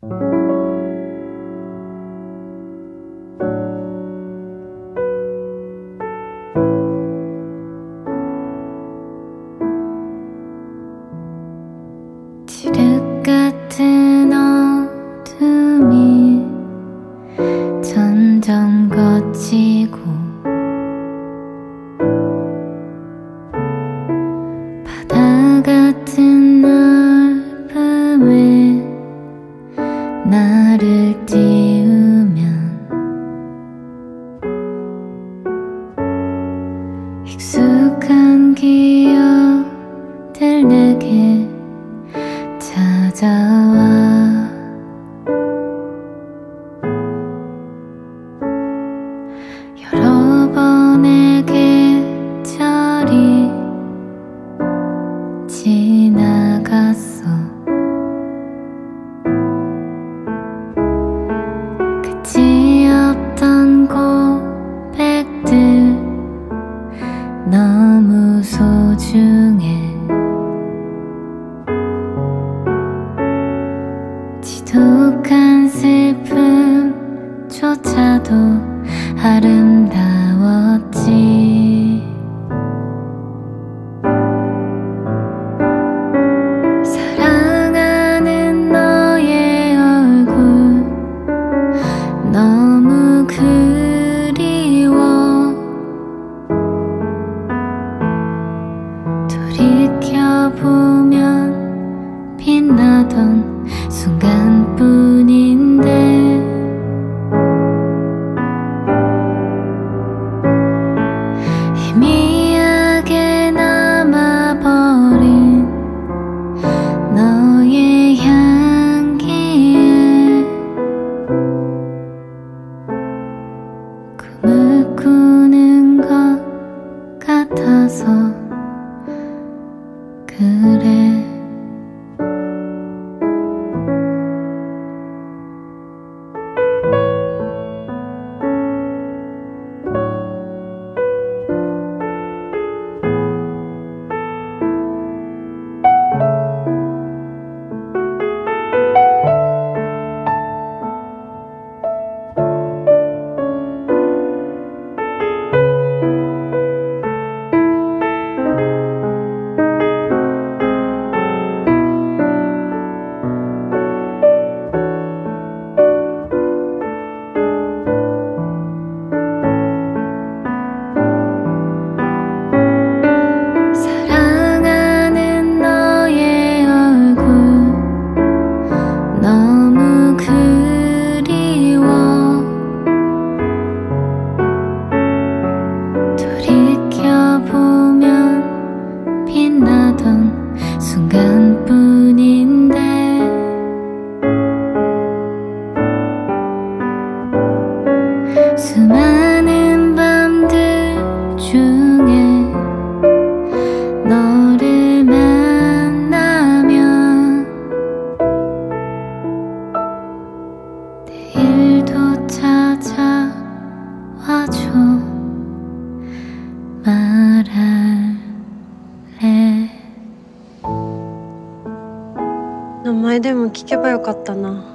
칠흑 같은 어둠이 점점 걷히고 바다 같은 넓음에 나를 띄우면 익숙한 기억들 내게 찾아와 여러 번의 계절이 지나갔어. 끝이 없던 고백들 너무 소중해. 지독한 슬픔조차도 아름다웠지. 사랑하는 너의 얼굴 너무 그리워. 돌이켜보면 빛나던 순간뿐인데 희미하게 남아버린 너의 향기에 꿈을 꾸는 것 같아서 그래. 너무 그리워. 돌이켜보면 빛나던 순간뿐인데 수많은 밤들 중에 너를 만나면 내일도 찾아와줘 말할래. 名前でも聞けばよかったな。